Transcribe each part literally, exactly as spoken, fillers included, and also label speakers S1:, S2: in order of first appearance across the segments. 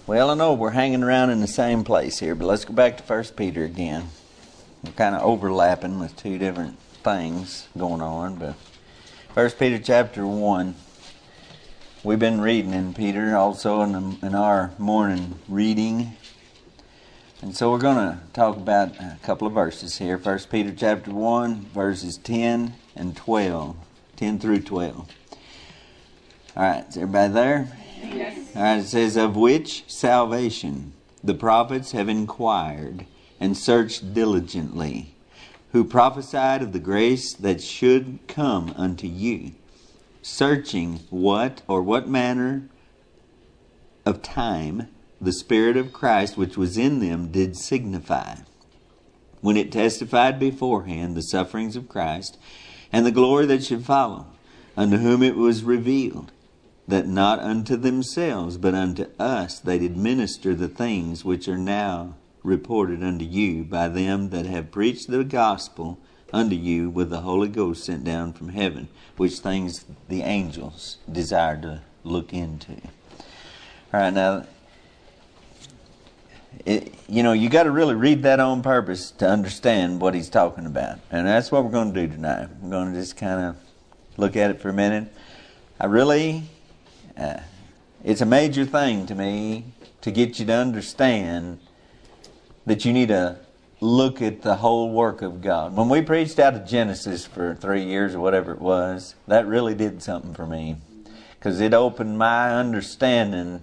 S1: Well, I know we're hanging around in the same place here, but let's go back to First Peter again. We're kind of overlapping with two different things going on, but First Peter chapter one. We've been reading in Peter also in, the, in our morning reading. And so we're going to talk about a couple of verses here. First Peter chapter one, verses ten and twelve. ten through twelve. All right, is everybody there?
S2: Yes.
S1: All right, it says, of which salvation the prophets have inquired and searched diligently, who prophesied of the grace that should come unto you, searching what or what manner of time the Spirit of Christ which was in them did signify, when it testified beforehand the sufferings of Christ and the glory that should follow, unto whom it was revealed, that not unto themselves, but unto us they did minister the things which are now reported unto you by them that have preached the gospel unto you with the Holy Ghost sent down from heaven, which things the angels desire to look into. All right, now, it, you know, you got to really read that on purpose to understand what he's talking about. And that's what we're going to do tonight. We're going to just kind of look at it for a minute. I really... Uh, it's a major thing to me to get you to understand that you need to look at the whole work of God. When we preached out of Genesis for three years or whatever it was, that really did something for me, because it opened my understanding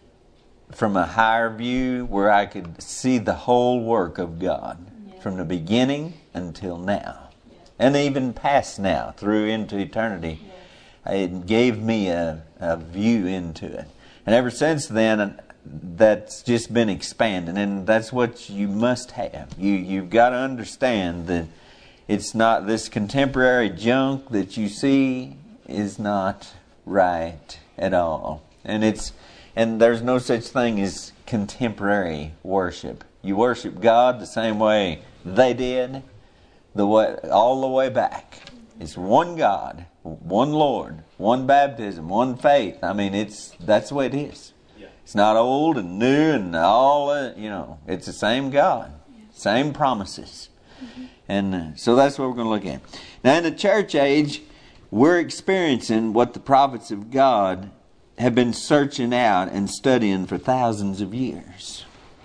S1: from a higher view where I could see the whole work of God, yeah, from the beginning until now, yeah, and even past now through into eternity. Yeah. It gave me a, a view into it. And ever since then, that's just been expanding. And that's what you must have. You, you've got to understand that it's not this contemporary junk that you see is not right at all. And it's and there's no such thing as contemporary worship. You worship God the same way they did, the way, all the way back. It's one God, one Lord, one baptism, one faith. I mean, it's that's the way it is. Yeah. It's not old and new and all, uh, you know, it's the same God, yeah, same promises. Mm-hmm. And uh, so that's what we're going to look at. Now, in the church age, we're experiencing what the prophets of God have been searching out and studying for thousands of years.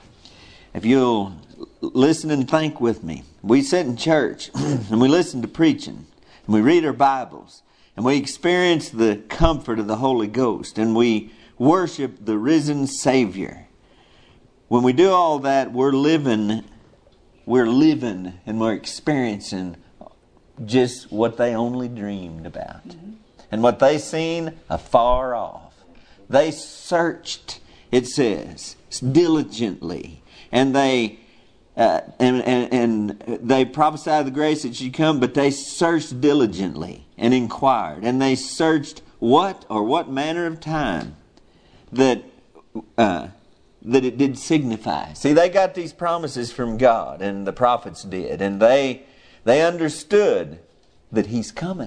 S1: If you'll listen and think with me, we sit in church and we listen to preaching. And we read our Bibles, and we experience the comfort of the Holy Ghost, and we worship the risen Savior. When we do all that, we're living, we're living, and we're experiencing just what they only dreamed about, mm-hmm, and what they seen afar off. They searched, it says, diligently, and they Uh, and, and, and they prophesied the grace that should come, but they searched diligently and inquired. And they searched what or what manner of time that uh, that it did signify. See, they got these promises from God, and the prophets did. And they they understood that He's coming.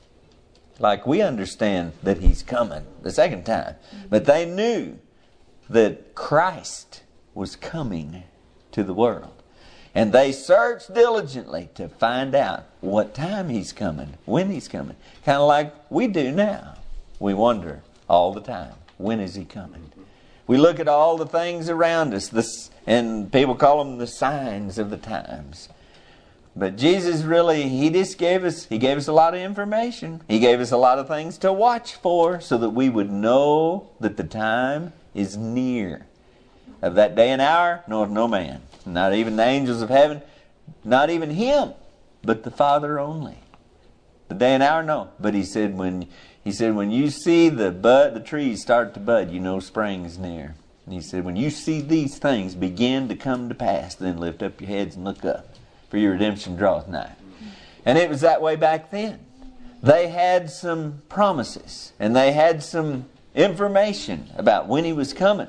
S1: Like we understand that He's coming the second time. But they knew that Christ was coming to the world. And they searched diligently to find out what time He's coming, when He's coming. Kind of like we do now. We wonder all the time, when is He coming? We look at all the things around us, this, and people call them the signs of the times. But Jesus really, He just gave us, He gave us a lot of information. He gave us a lot of things to watch for so that we would know that the time is near. Of that day and hour, knoweth no man. Not even the angels of heaven, not even Him, but the Father only. The day and hour, no. But He said when He said when you see the bud, the trees start to bud, you know spring is near. And He said when you see these things begin to come to pass, then lift up your heads and look up, for your redemption draweth nigh. And it was that way back then. They had some promises, and they had some information about when He was coming.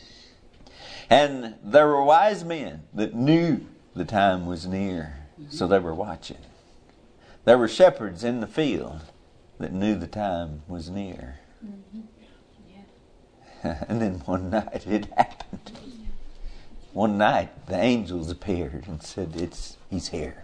S1: And there were wise men that knew the time was near, so they were watching. There were shepherds in the field that knew the time was near.
S2: Mm-hmm. Yeah.
S1: And then one night it happened. One night the angels appeared and said, "It's He's here."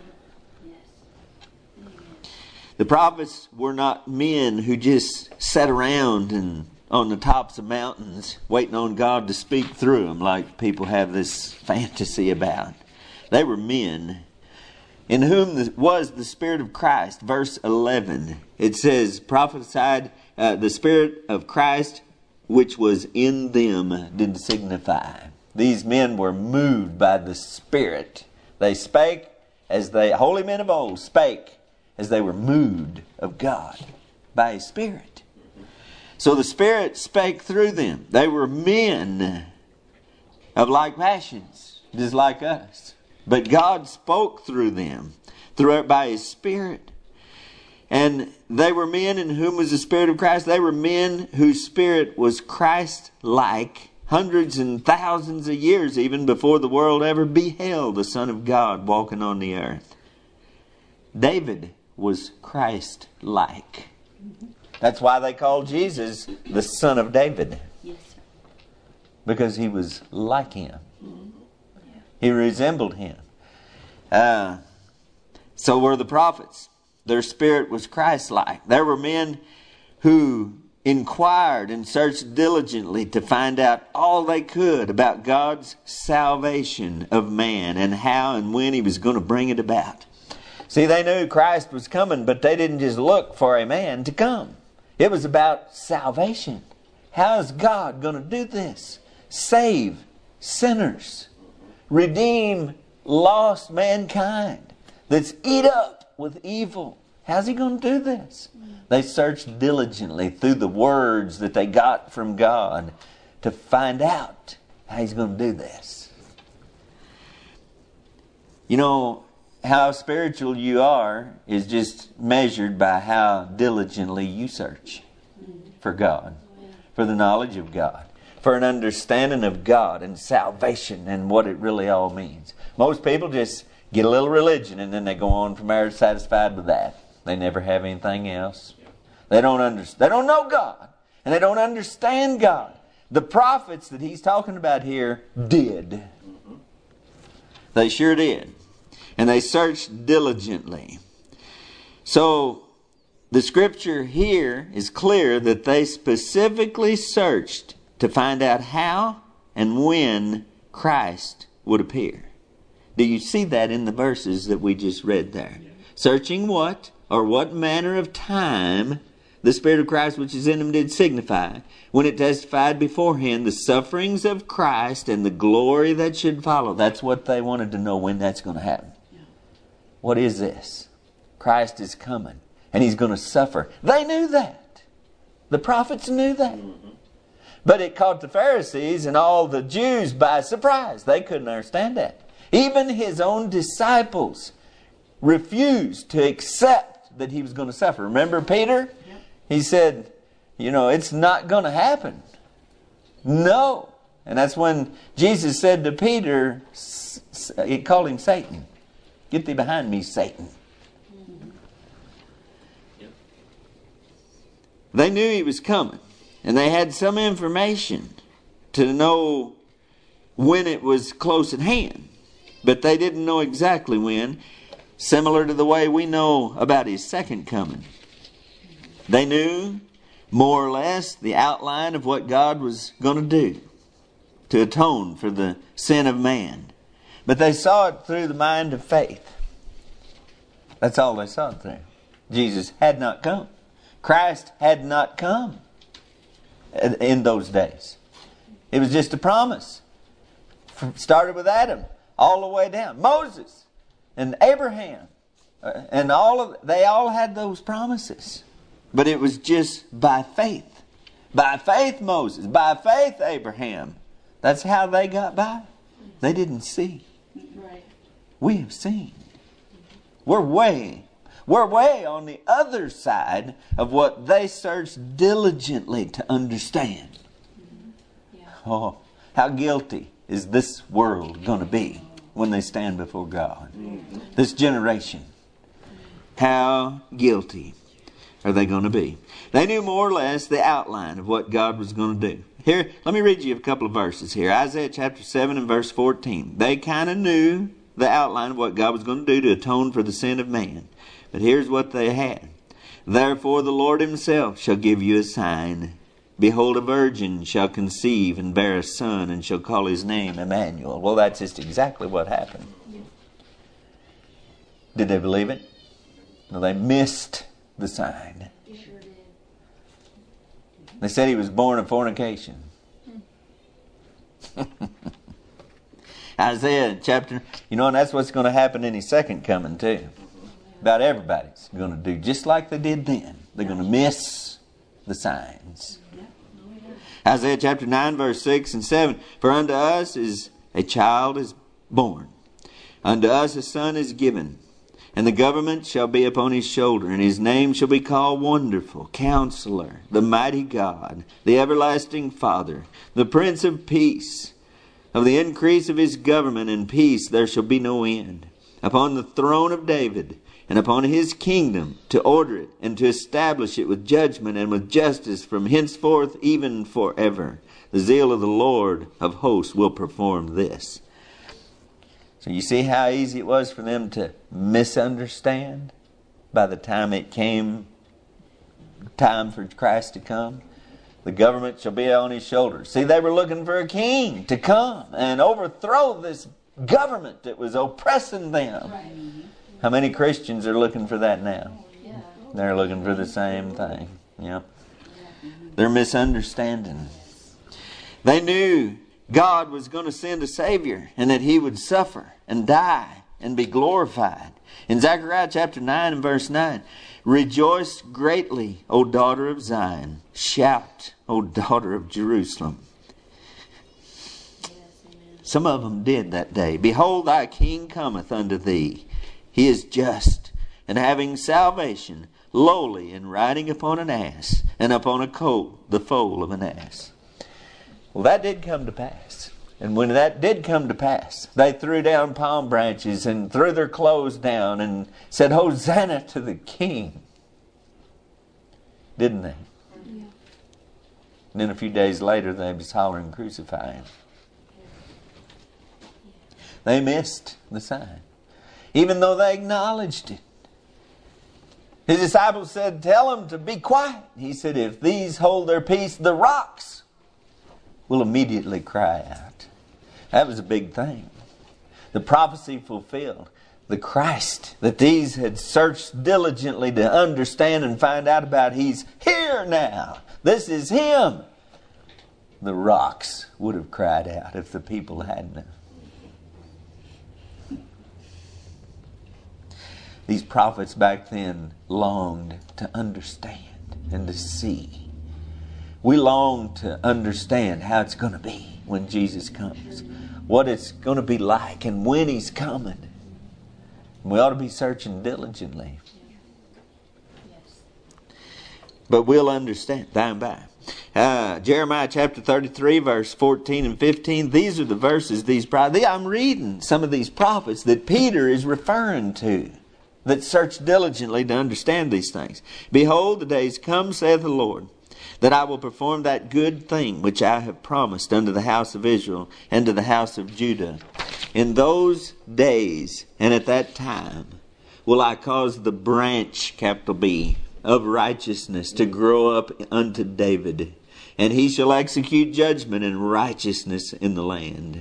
S1: The prophets were not men who just sat around and on the tops of mountains waiting on God to speak through them like people have this fantasy about. They were men in whom was the Spirit of Christ. Verse eleven, it says, prophesied uh, the Spirit of Christ which was in them did signify. These men were moved by the Spirit. They spake as they, holy men of old, spake as they were moved of God by His Spirit. So the Spirit spake through them. They were men of like passions, just like us. But God spoke through them, through by His Spirit. And they were men in whom was the Spirit of Christ. They were men whose spirit was Christ-like, hundreds and thousands of years even before the world ever beheld the Son of God walking on the earth. David was Christ-like. That's why they called Jesus the Son of David.
S2: Yes, sir.
S1: Because He was like Him. He resembled Him. Uh, so were the prophets. Their spirit was Christ-like. There were men who inquired and searched diligently to find out all they could about God's salvation of man and how and when He was going to bring it about. See, they knew Christ was coming, but they didn't just look for a man to come. It was about salvation. How is God going to do this? Save sinners. Redeem lost mankind that's eat up with evil. How's He going to do this? They searched diligently through the words that they got from God to find out how He's going to do this. You know, how spiritual you are is just measured by how diligently you search for God, for the knowledge of God, for an understanding of God and salvation and what it really all means. Most people just get a little religion and then they go on from there satisfied with that. They never have anything else. They don't understand. They don't know God, and they don't understand God. The prophets that he's talking about here did. They sure did. And they searched diligently. So the scripture here is clear that they specifically searched to find out how and when Christ would appear. Do you see that in the verses that we just read there? Searching what or what manner of time the Spirit of Christ which is in them did signify, when it testified beforehand the sufferings of Christ and the glory that should follow. That's what they wanted to know, when that's going to happen. What is this? Christ is coming and He's going to suffer. They knew that. The prophets knew that. But it caught the Pharisees and all the Jews by surprise. They couldn't understand that. Even His own disciples refused to accept that He was going to suffer. Remember Peter? He said, you know, it's not going to happen. No. And that's when Jesus said to Peter, He called him Satan. Get thee behind me, Satan. Yep. They knew He was coming. And they had some information to know when it was close at hand. But they didn't know exactly when. Similar to the way we know about His second coming. They knew more or less the outline of what God was going to do to atone for the sin of man. But they saw it through the mind of faith. That's all they saw it through. Jesus had not come. Christ had not come in those days. It was just a promise. Started with Adam all the way down. Moses and Abraham. And all of they all had those promises. But it was just by faith. By faith Moses. By faith Abraham. That's how they got by. They didn't see.
S2: Right.
S1: We have seen. We're way, we're way on the other side of what they searched diligently to understand.
S2: Yeah.
S1: Oh, how guilty is this world going to be when they stand before God? This generation. How guilty. are they going to be. They knew more or less the outline of what God was going to do. Here, let me read you a couple of verses here. Isaiah chapter seven and verse fourteen. They kind of knew the outline of what God was going to do to atone for the sin of man. But here's what they had. Therefore the Lord himself shall give you a sign. Behold, a virgin shall conceive and bear a son, and shall call his name Emmanuel. Well, that's just exactly what happened. Did they believe it? No, they missed the sign.
S2: Sure did.
S1: They said he was born of fornication. Isaiah chapter, you know, and that's what's going to happen in his second coming too. About everybody's going to do just like they did then. They're going to miss the signs. Isaiah chapter nine, verse six and seven. For unto us is a child is born. Unto us a son is given. And the government shall be upon his shoulder. And his name shall be called Wonderful, Counselor, the Mighty God, the Everlasting Father, the Prince of Peace. Of the increase of his government and peace there shall be no end. Upon the throne of David and upon his kingdom, to order it and to establish it with judgment and with justice from henceforth even forever. The zeal of the Lord of hosts will perform this. So you see how easy it was for them to misunderstand by the time it came time for Christ to come? The government shall be on his shoulders. See, they were looking for a king to come and overthrow this government that was oppressing them.
S2: Right.
S1: How many Christians are looking for that now?
S2: Yeah.
S1: They're looking for the same thing. Yep. They're misunderstanding. They knew God was going to send a Savior and that He would suffer and die and be glorified. In Zechariah chapter nine and verse nine, rejoice greatly, O daughter of Zion. Shout, O daughter of Jerusalem.
S2: Yes, amen.
S1: Some of them did that day. Behold, thy king cometh unto thee. He is just, and having salvation, lowly, and riding upon an ass, and upon a colt, the foal of an ass. Well, that did come to pass. And when that did come to pass, they threw down palm branches and threw their clothes down and said, Hosanna to the King. Didn't they?
S2: Yeah.
S1: And then a few days later, they was hollering, crucify him. They missed the sign, even though they acknowledged it. His disciples said, tell them to be quiet. He said, if these hold their peace, the rocks will immediately cry out. That was a big thing. The prophecy fulfilled. The Christ that these had searched diligently to understand and find out about, He's here now. This is Him. The rocks would have cried out if the people hadn't. These prophets back then longed to understand and to see. We long to understand how it's going to be when Jesus comes. What it's going to be like and when He's coming. We ought to be searching diligently.
S2: Yes.
S1: But we'll understand by and by. Uh, Jeremiah chapter thirty-three, verse fourteen and fifteen. These are the verses, these prophets. I'm reading some of these prophets that Peter is referring to, that search diligently to understand these things. Behold, the days come, saith the Lord, that I will perform that good thing which I have promised unto the house of Israel and to the house of Judah. In those days and at that time will I cause the branch, capital B, of righteousness to grow up unto David, and he shall execute judgment and righteousness in the land.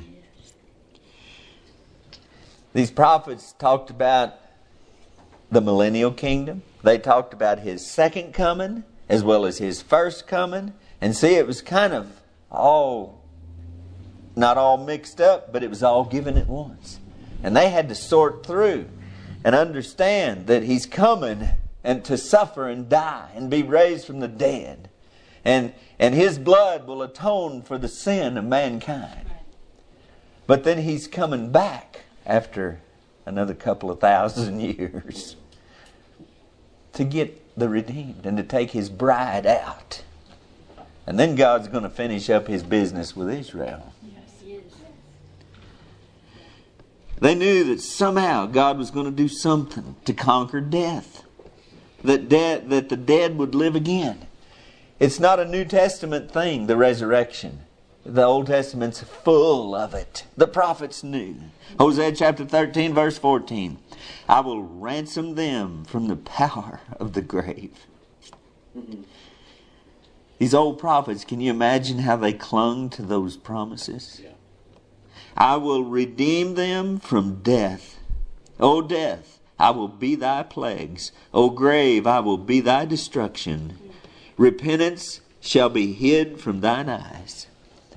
S1: These prophets talked about the millennial kingdom. They talked about His second coming as well as His first coming. And see, it was kind of all, not all mixed up, but it was all given at once. And they had to sort through and understand that He's coming and to suffer and die and be raised from the dead. And, and His blood will atone for the sin of mankind. But then He's coming back after another couple of thousand years to get the redeemed and to take His bride out. And then God's going to finish up His business with Israel.
S2: Yes, He is.
S1: They knew that somehow God was going to do something to conquer death. that dead, that the dead would live again. It's not a New Testament thing, the resurrection. The Old Testament's full of it. The prophets knew. Hosea chapter thirteen, verse fourteen. I will ransom them from the power of the grave. Mm-hmm. These old prophets, can you imagine how they clung to those promises? Yeah. I will redeem them from death. O death, I will be thy plagues. O grave, I will be thy destruction. Repentance shall be hid from thine eyes.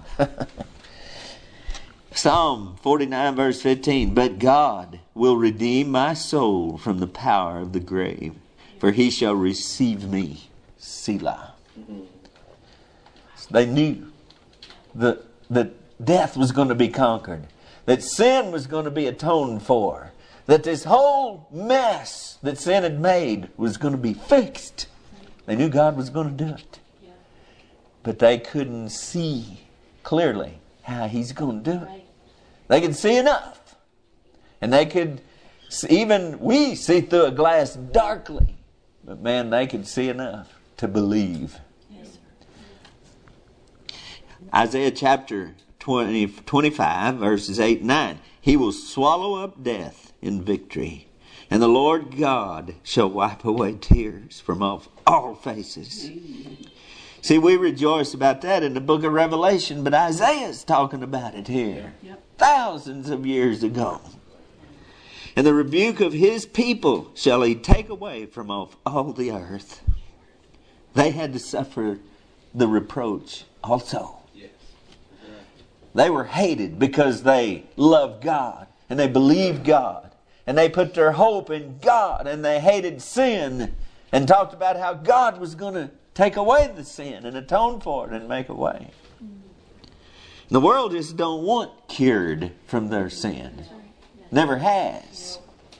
S1: Psalm forty-nine verse fifteen. But God will redeem my soul from the power of the grave, for he shall receive me. Selah. Mm-hmm. They knew that, that death was going to be conquered, that sin was going to be atoned for, that this whole mess that sin had made was going to be fixed. They knew God was going to do it. But they couldn't see clearly how he's going to do it. They could see enough. And they could, even we see through a glass darkly. But man, they could see enough to believe. Yes, Isaiah chapter twenty, twenty-five, verses eight and nine. He will swallow up death in victory. And the Lord God shall wipe away tears from off all faces. See, we rejoice about that in the book of Revelation, but Isaiah's talking about it here. Yep. Thousands of years ago. And the rebuke of his people shall he take away from off all the earth. They had to suffer the reproach also. Yes. They were hated because they loved God and they believed God. And they put their hope in God and they hated sin and talked about how God was going to take away the sin and atone for it and make a way. The world just don't want cured from their sin. Never has.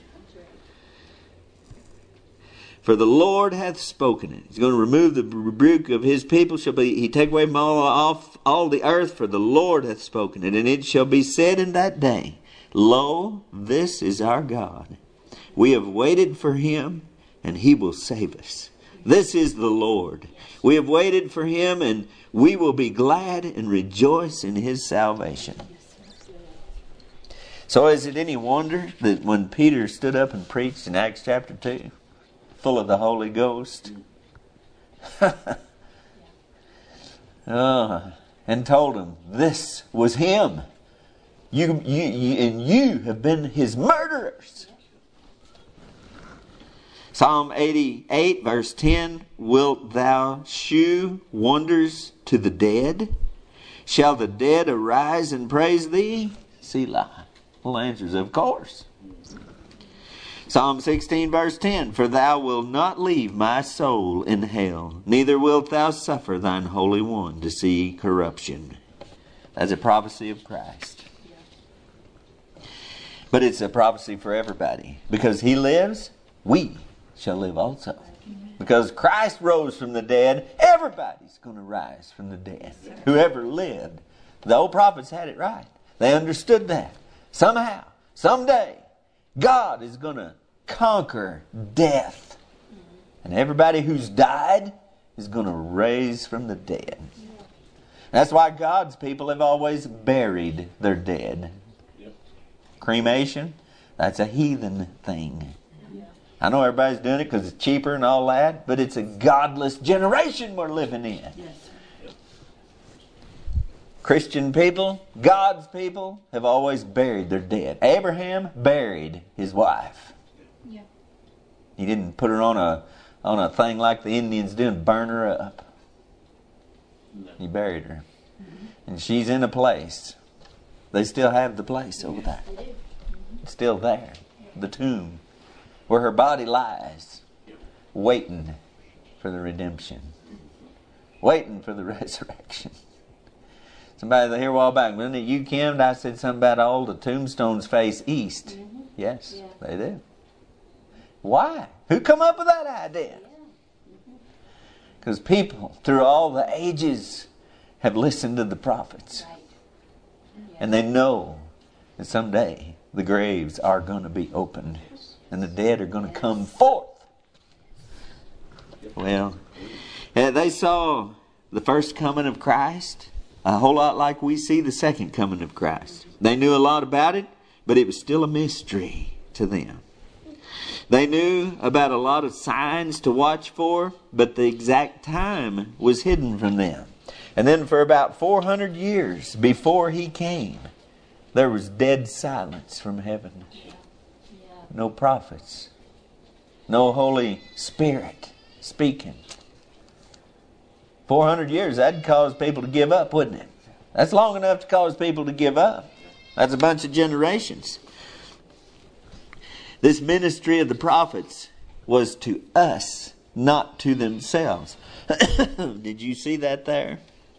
S1: For the Lord hath spoken it. He's going to remove the rebuke of his people. Shall be he take away from all off all the earth. For the Lord hath spoken it, and it shall be said in that day, Lo, this is our God. We have waited for him, and he will save us. This is the Lord. We have waited for him, and we will be glad and rejoice in his salvation. So is it any wonder that when Peter stood up and preached in Acts chapter two, full of the Holy Ghost, uh, and told him this was him. You, you, you, and you have been his murderers. Psalm eighty-eight verse ten. Wilt thou shew wonders to the dead? Shall the dead arise and praise thee? Selah. Well, the answer is of course. Psalm sixteen verse ten. For thou wilt not leave my soul in hell, neither wilt thou suffer thine Holy One to see corruption. That's a prophecy of Christ. But it's a prophecy for everybody. Because he lives, we shall live also. Because Christ rose from the dead, everybody's going to rise from the dead. Whoever lived. The old prophets had it right. They understood that. Somehow, someday, God is going to conquer death. And everybody who's died is going to raise from the dead. That's why God's people have always buried their dead. Cremation, that's a heathen thing. I know everybody's doing it because it's cheaper and all that, but it's a godless generation we're living in. Yes. Christian people, God's people, have always buried their dead. Abraham buried his wife. Yeah. He didn't put her on a on a thing like the Indians do and burn her up. No. He buried her. Mm-hmm. And she's in a place. They still have the place over there. It's still there. The tomb. Where her body lies. Waiting for the redemption. Waiting for the resurrection. Somebody here a while back, wasn't it you, Kim? I said something about all the tombstones face east. Mm-hmm. Yes, yeah. They do. Why? Who come up with that idea? Because yeah. mm-hmm. people through all the ages have listened to the prophets. Right. Yeah. And they know that someday the graves are going to be opened and the dead are going to come forth. Well, uh, they saw the first coming of Christ a whole lot like we see the second coming of Christ. They knew a lot about it, but it was still a mystery to them. They knew about a lot of signs to watch for, but the exact time was hidden from them. And then for about four hundred years before He came, there was dead silence from heaven. No prophets. No Holy Spirit speaking. four hundred years, that'd cause people to give up, wouldn't it? That's long enough to cause people to give up. That's a bunch of generations. This ministry of the prophets was to us, not to themselves. Did you see that there?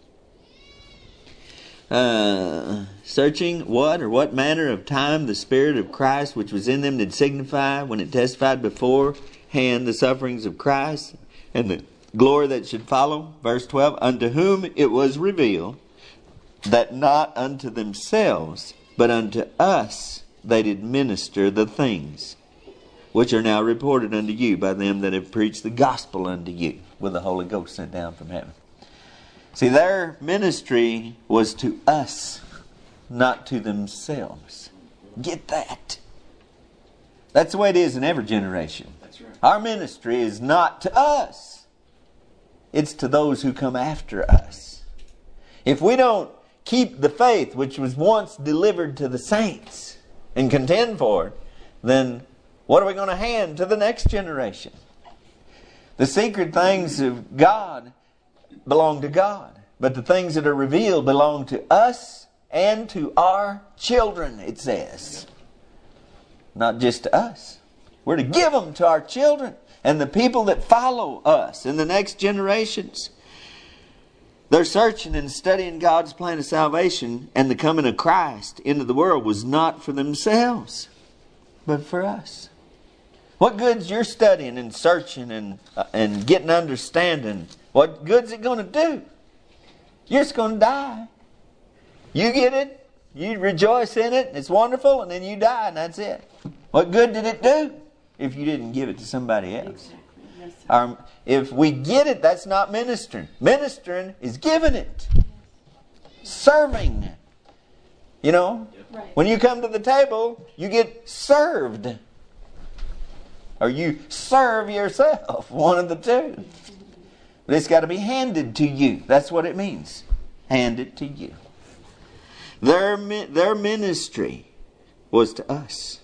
S1: Uh, searching what or what manner of time the Spirit of Christ which was in them did signify when it testified beforehand the sufferings of Christ and the glory that should follow. Verse twelve, unto whom it was revealed that not unto themselves but unto us they did minister the things which are now reported unto you by them that have preached the gospel unto you with the Holy Ghost sent down from heaven. See, their ministry was to us, not to themselves. Get that? That's the way it is in every generation.
S3: That's right.
S1: Our ministry is not to us. It's to those who come after us. If we don't keep the faith which was once delivered to the saints and contend for it, then what are we going to hand to the next generation? The secret things of God belong to God. But the things that are revealed belong to us and to our children, it says. Not just to us. We're to give them to our children and the people that follow us in the next generations. They're searching and studying God's plan of salvation, and the coming of Christ into the world was not for themselves, but for us. What good's you're studying and searching and uh, and getting understanding? What good's it going to do? You're just going to die. You get it, you rejoice in it, and it's wonderful, and then you die, and that's it. What good did it do if you didn't give it to somebody else?
S2: Exactly. Yes, sir.
S1: Our, if we get it, that's not ministering. Ministering is giving it. Serving. You know,
S2: Right.
S1: when you come to the table, you get served. Or you serve yourself, one of the two. But it's got to be handed to you. That's what it means. Handed to you. Their, their ministry was to us.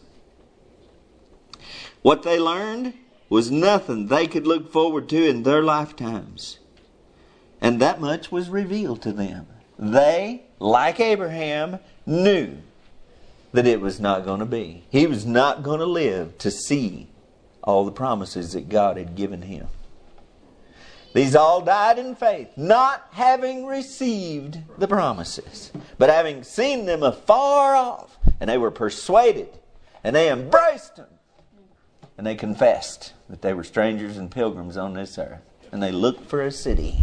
S1: What they learned was nothing they could look forward to in their lifetimes. And that much was revealed to them. They, like Abraham, knew that it was not going to be. He was not going to live to see all the promises that God had given him. These all died in faith, not having received the promises, but having seen them afar off. And they were persuaded, and they embraced them. And they confessed that they were strangers and pilgrims on this earth. And they looked for a city.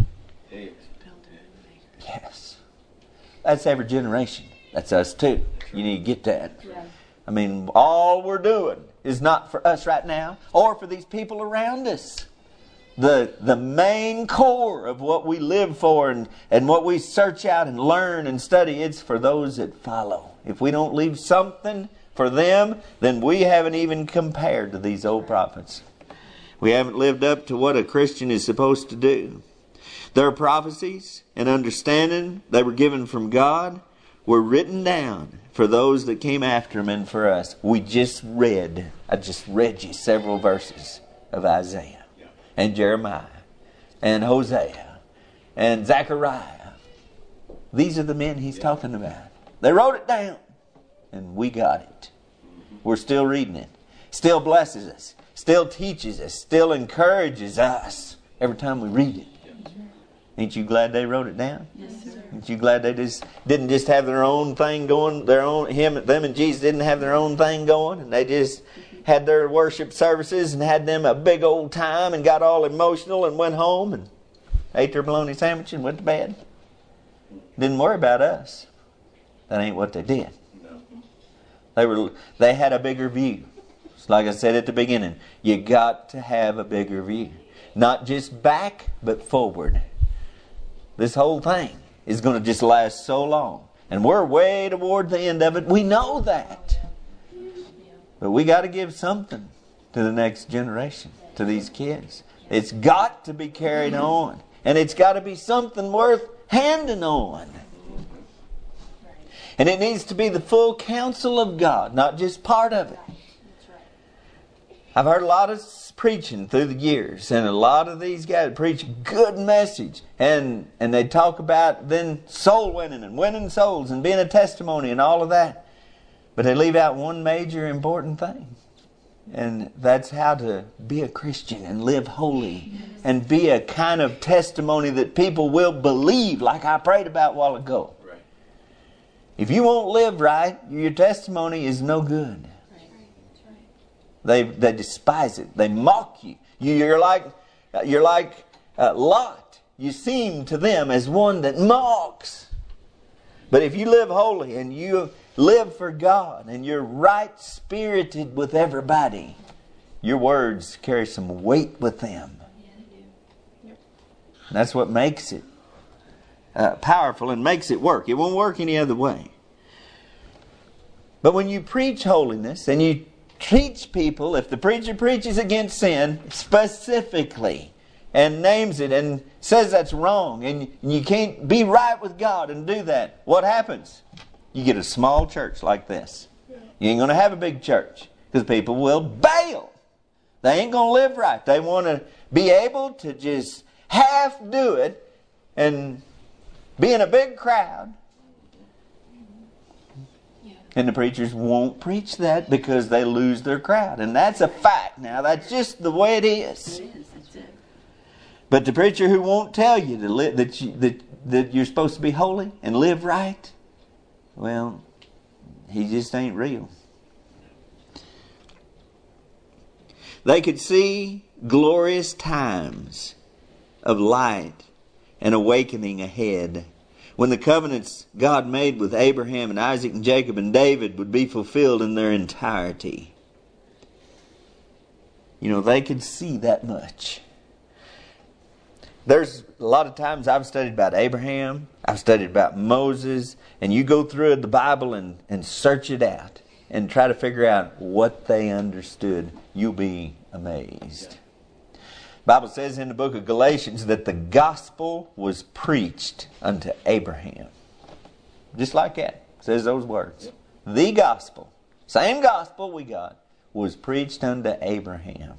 S1: Yes. That's every generation. That's us too. You need to get that.
S2: Right.
S1: I mean, all we're doing is not for us right now or for these people around us. The the main core of what we live for and, and what we search out and learn and study, it's for those that follow. If we don't leave something for them, then we haven't even compared to these old prophets. We haven't lived up to what a Christian is supposed to do. Their prophecies and understanding they were given from God were written down for those that came after them and for us. We just read, I just read you several verses of Isaiah and Jeremiah and Hosea and Zechariah. These are the men he's talking about. They wrote it down and we got it. We're still reading it. Still blesses us. Still teaches us. Still encourages us every time we read it. Ain't you glad they wrote it down?
S2: Yes, sir.
S1: Ain't you glad they just didn't just have their own thing going? Their own him, them, and Jesus didn't have their own thing going, and they just had their worship services and had them a big old time and got all emotional and went home and ate their bologna sandwich and went to bed. Didn't worry about us. That ain't what they did. They were. They had a bigger view. Like I said at the beginning, you got to have a bigger view. Not just back, but forward. This whole thing is going to just last so long. And we're way toward the end of it. We know that. But we got to give something to the next generation, to these kids. It's got to be carried on. And it's got to be something worth handing on. And it needs to be the full counsel of God, not just part of it. I've heard a lot of preaching through the years, and a lot of these guys preach good message, and and they talk about then soul winning and winning souls and being a testimony and all of that. But they leave out one major important thing. And that's how to be a Christian and live holy and be a kind of testimony that people will believe, like I prayed about a while ago. Right. If you won't live right, your testimony is no good. Right. Right. They they despise it. They mock you. you you're like you're like uh, Lot. You seem to them as one that mocks. But if you live holy and you live for God and you're right-spirited with everybody, your words carry some weight with them. Yeah, they do. Yep. That's what makes it uh, powerful and makes it work. It won't work any other way. But when you preach holiness and you teach people, if the preacher preaches against sin specifically and names it and says that's wrong and you can't be right with God and do that, what happens? You get a small church like this. You ain't going to have a big church because people will bail. They ain't going to live right. They want to be able to just half do it and be in a big crowd. And the preachers won't preach that because they lose their crowd. And that's a fact now. That's just the way it is. It is. That's it. But the preacher who won't tell you to li- that, you, that, that you're supposed to be holy and live right, well, he just ain't real. They could see glorious times of light and awakening ahead, when the covenants God made with Abraham and Isaac and Jacob and David would be fulfilled in their entirety. You know, they could see that much. There's a lot of times I've studied about Abraham, I've studied about Moses, and you go through the Bible and, and search it out and try to figure out what they understood. You'll be amazed. The Bible says in the book of Galatians that the gospel was preached unto Abraham. Just like that. It says those words. The gospel, same gospel we got, was preached unto Abraham.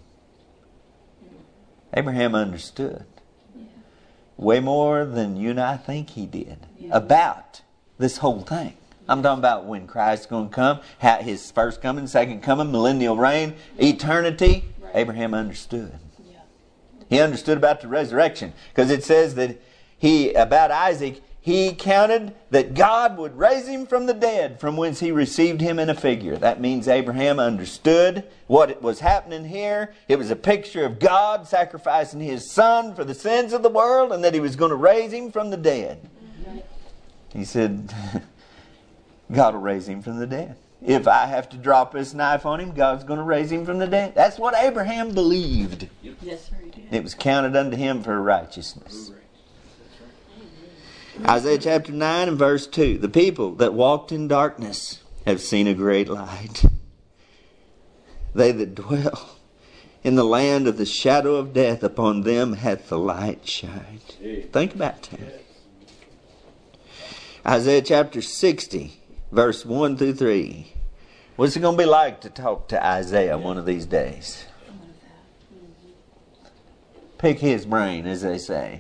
S1: Abraham understood. Way more than you and I think he did about this whole thing. I'm talking about when Christ's going to come, how his first coming, second coming, millennial reign, eternity. Right. Abraham understood. Yeah. He understood about the resurrection because it says that he, about Isaac, he counted that God would raise him from the dead, from whence he received him in a figure. That means Abraham understood what was happening here. It was a picture of God sacrificing his son for the sins of the world, and that he was going to raise him from the dead. He said, God will raise him from the dead. If I have to drop this knife on him, God's going to raise him from the dead. That's what Abraham believed. Yes, sir, he did. It was counted unto him for righteousness. Isaiah chapter nine and verse two. The people that walked in darkness have seen a great light. They that dwell in the land of the shadow of death, upon them hath the light shined. Think about that. Isaiah chapter sixty, verse one through three. What's it going to be like to talk to Isaiah one of these days? Pick his brain, as they say.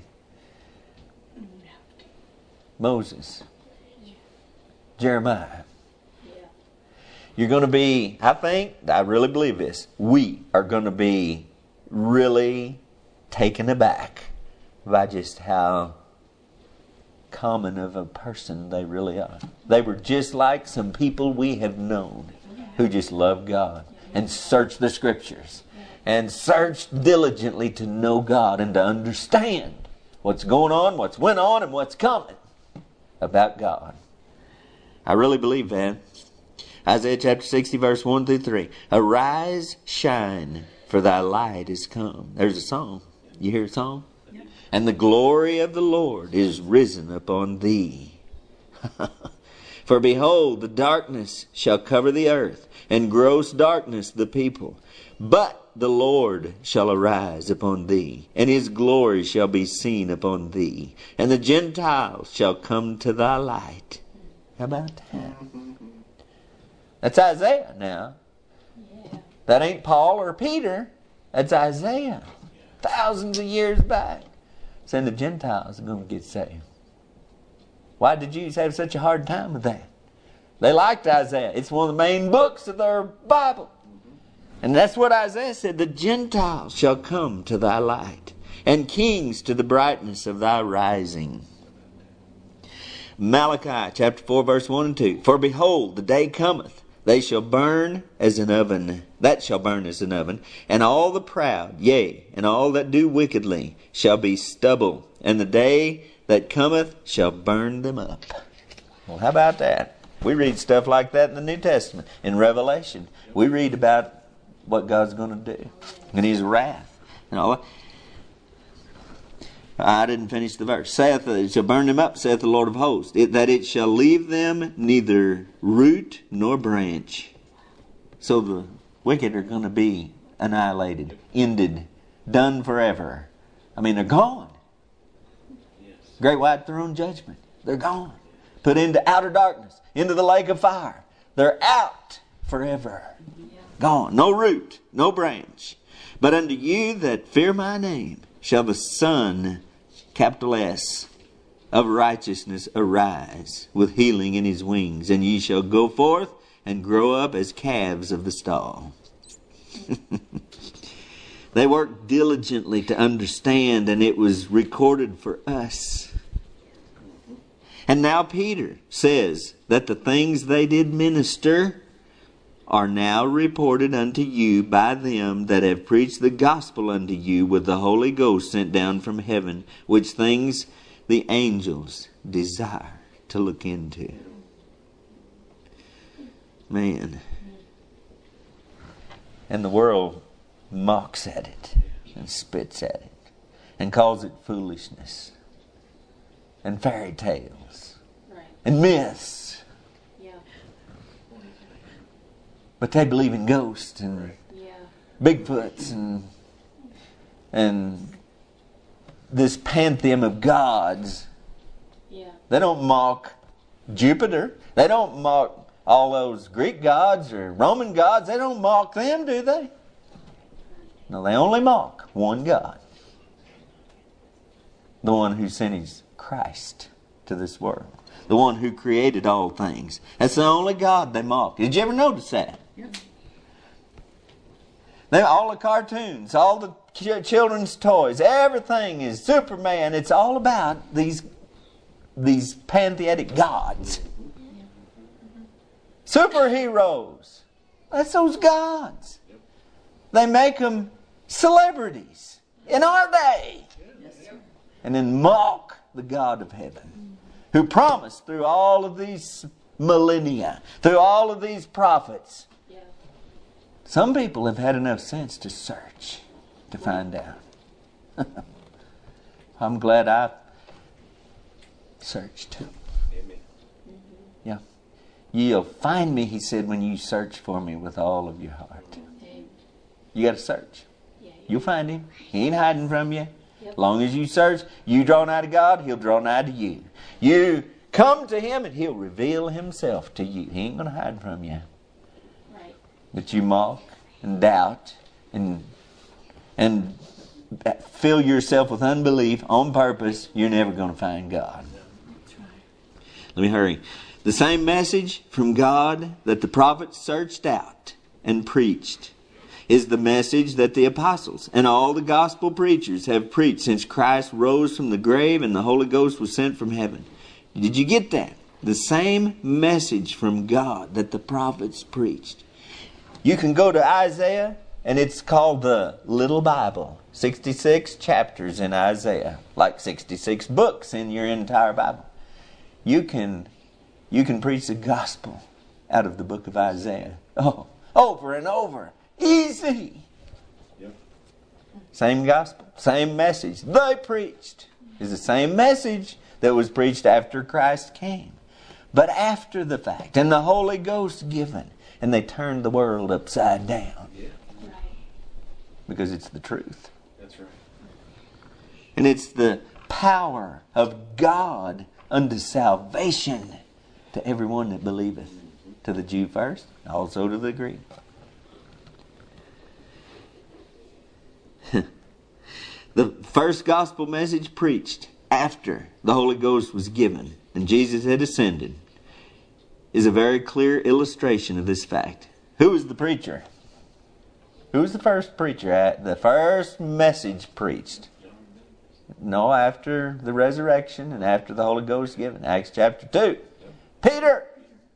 S1: Moses, Jeremiah. You're going to be, I think, I really believe this, we are going to be really taken aback by just how common of a person they really are. They were just like some people we have known who just love God and search the Scriptures and search diligently to know God and to understand what's going on, what's went on, and what's coming about God. I really believe that. Isaiah chapter sixty, verse one through three. Arise, shine, for thy light is come. There's a song. You hear a song? Yep. And the glory of the Lord is risen upon thee. For behold, the darkness shall cover the earth, and gross darkness the people. But the Lord shall arise upon thee, and his glory shall be seen upon thee. And the Gentiles shall come to thy light. How about that? That's Isaiah now.
S2: Yeah.
S1: That ain't Paul or Peter. That's Isaiah. Thousands of years back. Saying the Gentiles are going to get saved. Why did Jews have such a hard time with that? They liked Isaiah. It's one of the main books of their Bible. And that's what Isaiah said. The Gentiles shall come to thy light, and kings to the brightness of thy rising. Malachi chapter four verse one and two. For behold, the day cometh, they shall burn as an oven. That shall burn as an oven. And all the proud, yea, and all that do wickedly, shall be stubble. And the day that cometh shall burn them up. Well, how about that? We read stuff like that in the New Testament. In Revelation, we read about what God's going to do. And his wrath. And all that. I didn't finish the verse. Saith, it shall burn them up, saith the Lord of hosts, it, that it shall leave them neither root nor branch. So the wicked are going to be annihilated, ended, done forever. I mean, they're gone. Great white throne judgment. They're gone. Put into outer darkness, into the lake of fire. They're out forever. Gone. No root, no branch. But unto you that fear my name shall the Son, capital S, of righteousness arise with healing in his wings. And ye shall go forth and grow up as calves of the stall. They worked diligently to understand, and it was recorded for us. And now Peter says that the things they did minister are now reported unto you by them that have preached the gospel unto you with the Holy Ghost sent down from heaven, which things the angels desire to look into. Man. And the world mocks at it and spits at it and calls it foolishness and fairy tales
S2: Right.
S1: and myths.
S2: Yeah.
S1: But they believe in ghosts and
S2: Yeah.
S1: Bigfoots and and this pantheon of gods.
S2: Yeah.
S1: They don't mock Jupiter. They don't mock all those Greek gods or Roman gods. They don't mock them, do they? No, they only mock one God. The one who sent his Christ to this world. The one who created all things. That's the only God they mock. Did you ever notice that?
S2: Yeah.
S1: They, all the cartoons, all the ch- children's toys, everything is Superman. It's all about these, these pantheistic gods. Superheroes. That's those gods. They make them celebrities in our day. And then mock the God of heaven, who promised through all of these millennia, through all of these prophets.
S2: Yeah.
S1: Some people have had enough sense to search, to find out. I'm glad I searched too.
S3: Amen.
S1: Yeah. You'll find me, he said, when you search for me with all of your heart. You got to search.
S2: Yeah.
S1: You'll find him. He ain't hiding from you.
S2: Yep.
S1: As long as you search, you draw nigh to God, he'll draw nigh to you. You come to him and he'll reveal himself to you. He ain't going to hide from you.
S2: Right.
S1: But you mock and doubt and and fill yourself with unbelief on purpose, you're never going to find God.
S2: That's right.
S1: Let me hurry. The same message from God that the prophets searched out and preached is the message that the apostles and all the gospel preachers have preached since Christ rose from the grave and the Holy Ghost was sent from heaven. Did you get that? The same message from God that the prophets preached. You can go to Isaiah, and it's called the Little Bible. sixty-six chapters in Isaiah, like sixty-six books in your entire Bible. You can, you can preach the gospel out of the book of Isaiah. Oh, over and over. Easy.
S3: Yep.
S1: Same gospel. same message they preached is the same message that was preached after Christ came. But after the fact, and the Holy Ghost given, and they turned the world upside down.
S3: Yeah.
S2: Right.
S1: Because it's the truth.
S3: That's right.
S1: And it's the power of God unto salvation to everyone that believeth. To the Jew first, also to the Greek. The first gospel message preached after the Holy Ghost was given and Jesus had ascended is a very clear illustration of this fact. Who was the preacher? Who was the first preacher at the first message preached? No, after the resurrection and after the Holy Ghost given. Acts chapter two. Peter!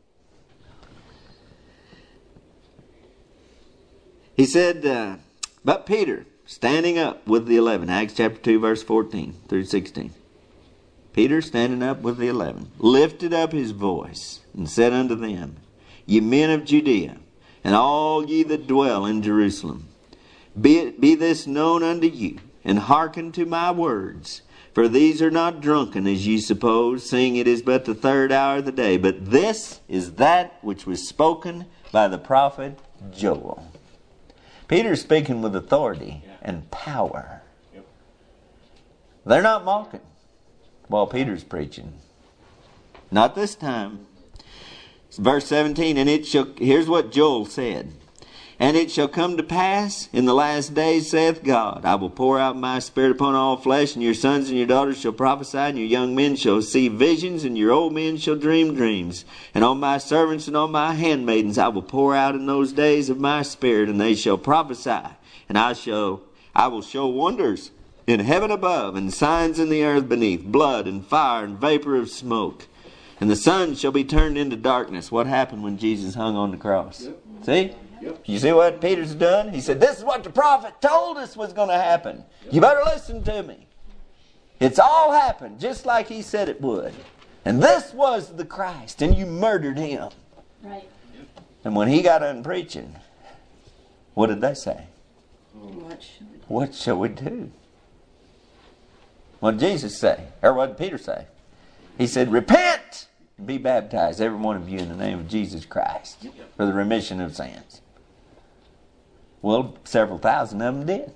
S1: He said, uh, but Peter, standing up with the eleven, Acts chapter two, verse fourteen through sixteen. Peter, standing up with the eleven, lifted up his voice and said unto them, Ye men of Judea, and all ye that dwell in Jerusalem, be it be this known unto you, and hearken to my words. For these are not drunken, as ye suppose, seeing it is but the third hour of the day. But this is that which was spoken by the prophet Joel. Peter's speaking with authority and power.
S3: Yep.
S1: They're not mocking while Peter's preaching. Not this time. It's verse seventeen, and it shall, here's what Joel said. And it shall come to pass in the last days, saith God, I will pour out my spirit upon all flesh, and your sons and your daughters shall prophesy, and your young men shall see visions, and your old men shall dream dreams. And on my servants and on my handmaidens I will pour out in those days of my spirit, and they shall prophesy. And I shall, I will show wonders in heaven above, and signs in the earth beneath, blood and fire and vapor of smoke. And the sun shall be turned into darkness. What happened when Jesus hung on the cross?
S3: Yep.
S1: See?
S3: Yep.
S1: You see what Peter's done? He said, this is what the prophet told us was going to happen. Yep. You better listen to me. It's all happened just like he said it would. And this was the Christ, and you murdered him.
S2: Right.
S1: And when he got on preaching, what did they say?
S2: What should we do?
S1: What shall we do? What did Jesus say? Or what did Peter say? He said, repent and be baptized, every one of you, in the name of Jesus Christ, for the remission of sins. Well, several thousand of them did.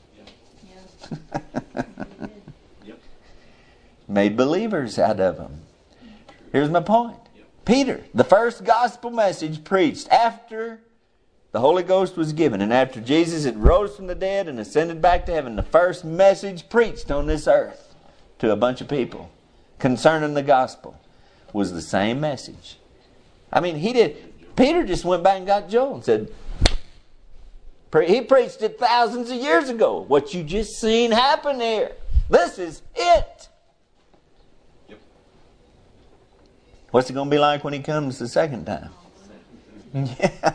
S2: Yeah.
S3: Yep.
S1: Made believers out of them. Here's my point. Peter, the first gospel message preached after the Holy Ghost was given and after Jesus had rose from the dead and ascended back to heaven, the first message preached on this earth to a bunch of people concerning the gospel was the same message. I mean, he did. Peter just went back and got Joel and said, he preached it thousands of years ago. What you just seen happen here. This is it.
S3: Yep.
S1: What's it going to be like when he comes the second time? Yeah.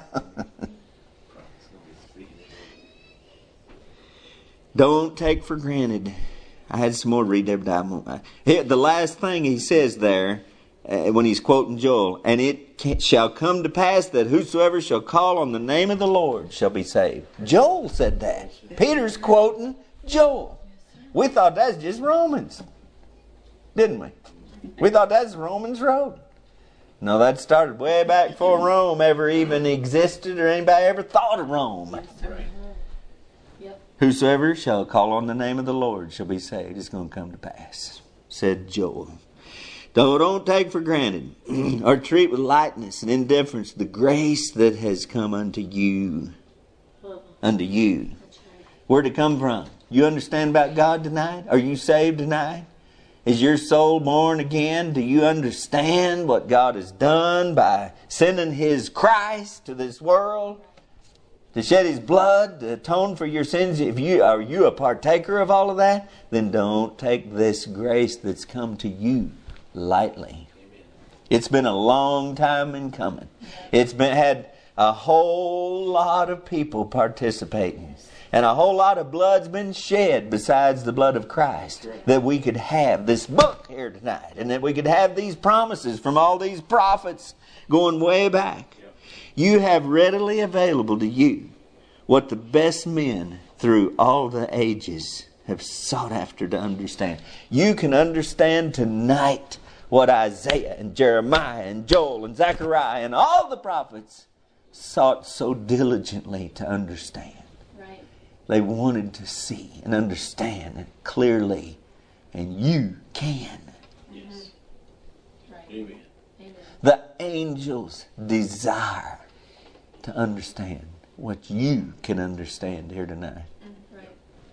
S1: Don't take for granted. I had some more to read there, but I won't. Here, the last thing he says there, uh, when he's quoting Joel, and it can, shall come to pass that whosoever shall call on the name of the Lord shall be saved. Joel said that. Peter's quoting Joel. We thought that's just Romans, didn't we? We thought that's Romans Road. No, that started way back before Rome ever even existed or anybody ever thought of Rome.
S2: Yep.
S1: Whosoever shall call on the name of the Lord shall be saved. It's going to come to pass, said Joel. Don't, don't take for granted or treat with lightness and indifference the grace that has come unto you. Unto you. Where'd it come from? You understand about God tonight? Are you saved tonight? Is your soul born again? Do you understand what God has done by sending His Christ to this world? To shed His blood, to atone for your sins? If you are you a partaker of all of that, then don't take this grace that's come to you lightly. It's been a long time in coming. It's been had a whole lot of people participating. And a whole lot of blood's been shed besides the blood of Christ, that we could have this book here tonight, and that we could have these promises from all these prophets going way back. You have readily available to you what the best men through all the ages have sought after to understand. You can understand tonight what Isaiah and Jeremiah and Joel and Zechariah and all the prophets sought so diligently to understand.
S2: Right.
S1: They wanted to see and understand it clearly. And you can.
S3: Yes.
S2: Right.
S3: Amen.
S2: Amen.
S1: The angels desire to understand what you can understand here tonight.
S2: Right.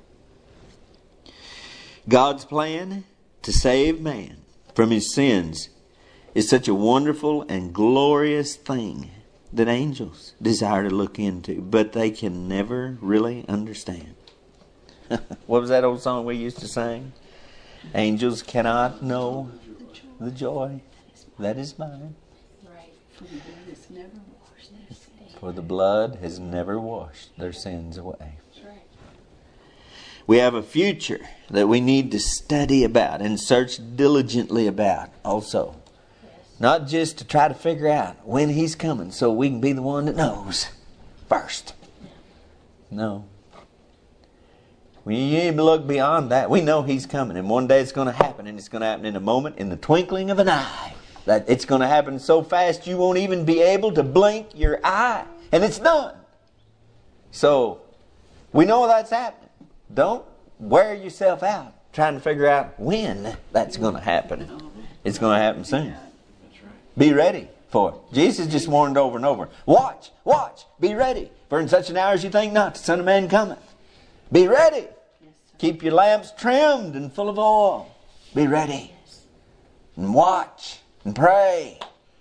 S1: God's plan to save man from his sins is such a wonderful and glorious thing that angels desire to look into, but they can never really understand. What was that old song we used to sing? Angels cannot know the joy that is mine,
S2: Right.
S4: For the blood has never washed their sins.
S1: for the blood has never washed their sins away.
S2: That's right.
S1: We have a future that we need to study about and search diligently about also.
S2: Yes.
S1: Not just to try to figure out when He's coming so we can be the one that knows first. No. We need to look beyond that. We know He's coming, and one day it's going to happen, and it's going to happen in a moment, in the twinkling of an eye. That it's going to happen so fast you won't even be able to blink your eye, and it's done. So, we know that's happening. Don't wear yourself out trying to figure out when that's going to happen. It's going to happen soon.
S3: That's right.
S1: Be ready for it. Jesus just warned over and over. Watch, watch, be ready. For in such an hour as you think not, the Son of Man cometh. Be ready. Keep your lamps trimmed and full of oil. Be ready. And watch and pray.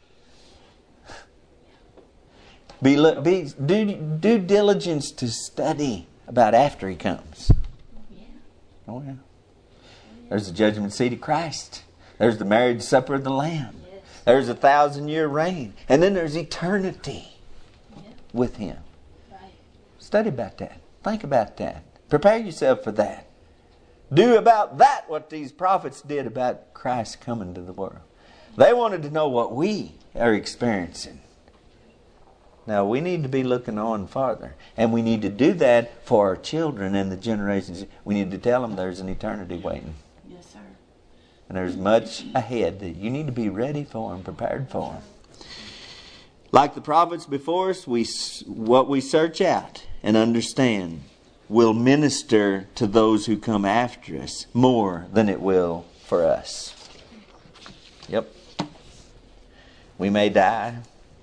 S1: Be, be do, do diligence to study about after He comes.
S2: Yeah.
S1: Oh yeah. There's the judgment seat of Christ. There's the marriage supper of the Lamb.
S2: Yes.
S1: There's a thousand year reign. And then there's eternity
S2: Yeah.
S1: with Him.
S2: Right.
S1: Study about that. Think about that. Prepare yourself for that. Do about that what these prophets did about Christ coming to the world. They wanted to know what we are experiencing. Now we need to be looking on farther. And we need to do that for our children and the generations. We need to tell them there's an eternity waiting.
S4: Yes, sir.
S1: And there's much ahead that you need to be ready for and prepared for. Like the prophets before us, we what we search out and understand will minister to those who come after us more than it will for us. Yep. We may die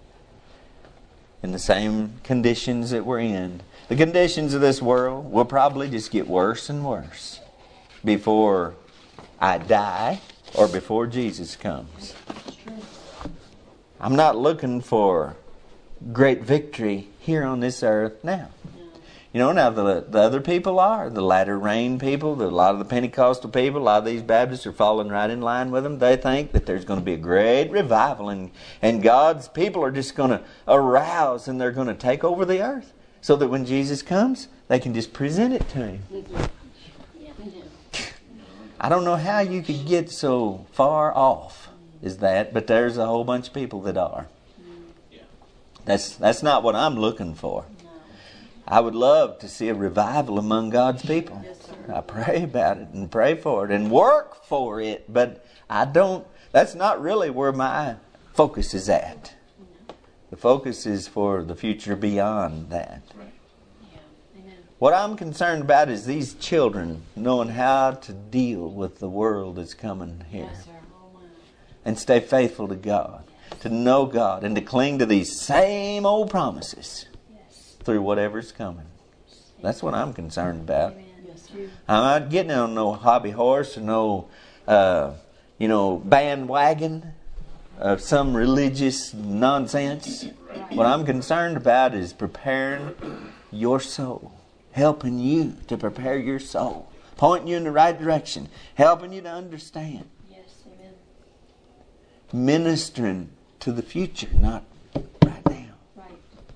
S1: in the same conditions that we're in. The conditions of this world will probably just get worse and worse before I die or before Jesus comes. I'm not looking for great victory here on this earth now. You know, now the, the other people are. The latter rain people, the, a lot of the Pentecostal people, a lot of these Baptists are falling right in line with them. They think that there's going to be a great revival and, and God's people are just going to arouse and they're going to take over the earth so that when Jesus comes, they can just present it to Him.
S2: Yeah.
S1: I don't know how you could get so far off as that, but there's a whole bunch of people that are.
S3: Yeah.
S1: That's, that's not what I'm looking for. I would love to see a revival among God's people.
S4: Yes, sir.
S1: I pray about it and pray for it and work for it, but I don't, that's not really where my focus is at. The focus is for the future beyond that.
S3: Right.
S2: Yeah. Amen.
S1: What I'm concerned about is these children knowing how to deal with the world that's coming here.
S2: Yes, sir. Oh, wow.
S1: And stay faithful to God, to know God, and to cling to these same old promises
S2: Yes.
S1: through whatever's coming. That's what I'm concerned about.
S2: Amen.
S4: Yes, sir.
S1: I'm not getting on no hobby horse or no, uh, you know, bandwagon of some religious nonsense. What I'm concerned about is preparing your soul, helping you to prepare your soul, pointing you in the right direction, helping you to understand,
S2: Yes. Amen.
S1: ministering to the future, not right now.
S2: Right.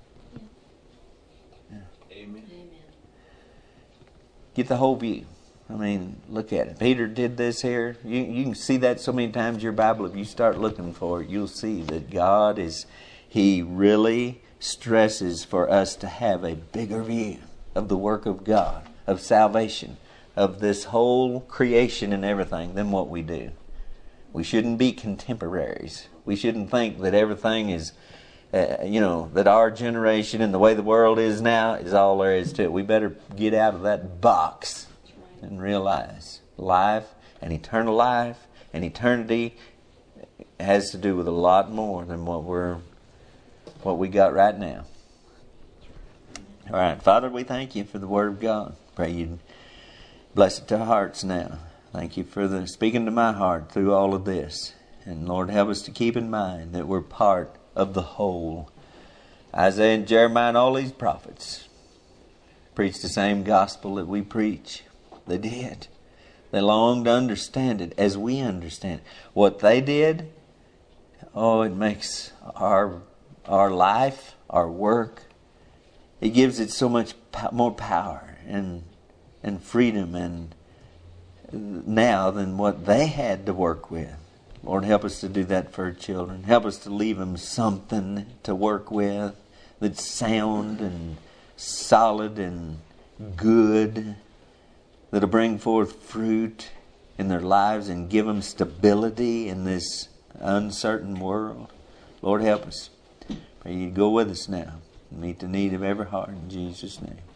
S3: Amen.
S2: Amen.
S1: Get the whole view. I mean, look at it. Peter did this here. You, you can see that so many times in your Bible. If you start looking for it, you'll see that God is, He really stresses for us to have a bigger view of the work of God, of salvation, of this whole creation and everything than what we do. We shouldn't be contemporaries. We shouldn't think that everything is, uh, you know, that our generation and the way the world is now is all there is to it. We better get out of that box and realize life and eternal life and eternity has to do with a lot more than what we're, what we got right now. All right, Father, we thank you for the Word of God. Pray you bless it to our hearts now. Thank you for the speaking to my heart through all of this. And Lord, help us to keep in mind that we're part of the whole. Isaiah and Jeremiah and all these prophets preached the same gospel that we preach. They did. They longed to understand it as we understand it. What they did, oh, it makes our our life, our work, it gives it so much more power and and freedom and now than what they had to work with. Lord, help us to do that for our children. Help us to leave them something to work with that's sound and solid and good, that'll bring forth fruit in their lives and give them stability in this uncertain world. Lord, help us. Pray you go with us now and meet the need of every heart in Jesus' name.